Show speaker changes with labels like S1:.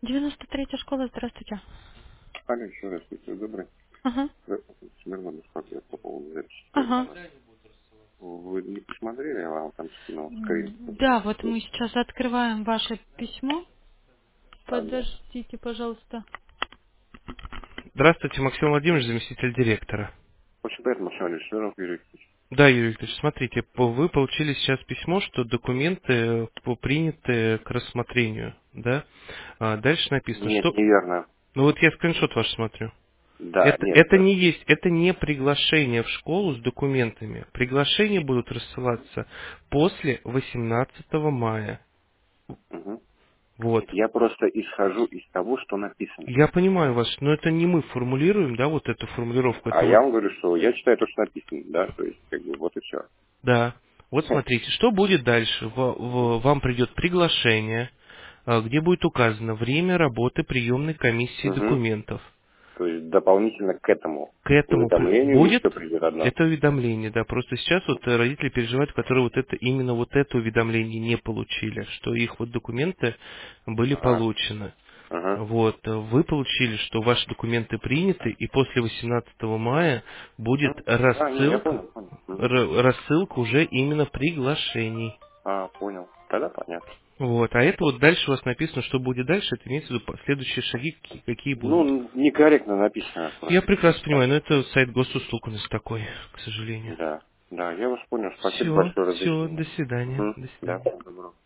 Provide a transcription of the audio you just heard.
S1: 93-я школа, здравствуйте.
S2: Алло, еще раз, если добрый.
S1: Ага,
S2: Смирнов беспокоит по поводу записи
S1: ага.
S2: термина. Вы не посмотрели, я вам там скинул скрин.
S1: Да, вот мы сейчас открываем ваше письмо.
S2: Да.
S1: Подождите, пожалуйста.
S3: Здравствуйте, Максим Владимирович, заместитель директора.
S2: Очень приятно, Максим Валерьевич, Смирнов Юрий Викторович.
S3: Да, Юрий Викторович, смотрите, вы получили сейчас письмо, что документы приняты к рассмотрению, да? Дальше написано,
S2: Нет,
S3: что...
S2: неверно.
S3: Ну вот я скриншот ваш смотрю.
S2: Да,
S3: Это,
S2: нет.
S3: это не есть, это не приглашение в школу с документами. Приглашения будут рассылаться после 18 мая.
S2: Мгм.
S3: Вот.
S2: Я просто исхожу из того, что написано.
S3: Я понимаю вас, но это не мы формулируем, да, вот эту формулировку.
S2: А
S3: Это
S2: я
S3: вот
S2: вам говорю, что я читаю то, что написано, да, то есть, как бы, вот и все.
S3: Да. Вот смотрите, что будет дальше. Вам придет приглашение, где будет указано время работы приемной комиссии
S2: Угу.
S3: документов.
S2: То есть, дополнительно к этому
S3: К этому
S2: уведомлению
S3: будет
S2: еще придет одно.
S3: это уведомление, да. Просто сейчас вот родители переживают, которые вот это, именно вот это уведомление не получили, что их вот документы были
S2: Ага.
S3: получены.
S2: Ага.
S3: Вот, вы получили, что ваши документы приняты, и после 18 мая будет
S2: Да, не, я
S3: рассылка,
S2: понял, понял. Мгм.
S3: рассылка уже именно приглашений.
S2: А, понял. Тогда понятно.
S3: Вот, а это вот дальше у вас написано, что будет дальше, это имеется в виду следующие шаги, какие будут.
S2: Ну, некорректно написано
S3: Я
S2: просто.
S3: прекрасно понимаю, но это сайт госуслуг у нас такой, к сожалению.
S2: Да, да, я вас понял. Спасибо
S3: Все,
S2: большое
S3: все,
S2: разъяснение.
S3: до свидания,
S2: Угу.
S3: до
S2: Да,
S3: свидания.
S2: всего доброго.